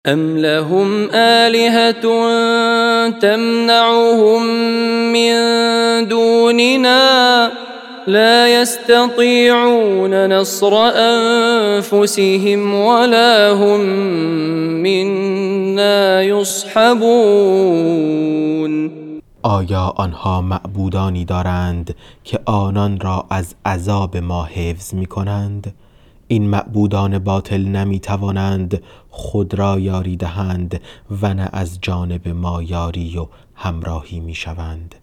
أم لهم آلهة تمنعهم من دوننا لا يستطيعون نصر أنفسهم ولا هم منا يصحبون. آیا آنها معبودانی دارند که آنان را از عذاب ما حفظ می کنند؟ این معبودان باطل نمی توانند خود را یاری دهند و نه از جانب ما یاری و همراهی می شوند.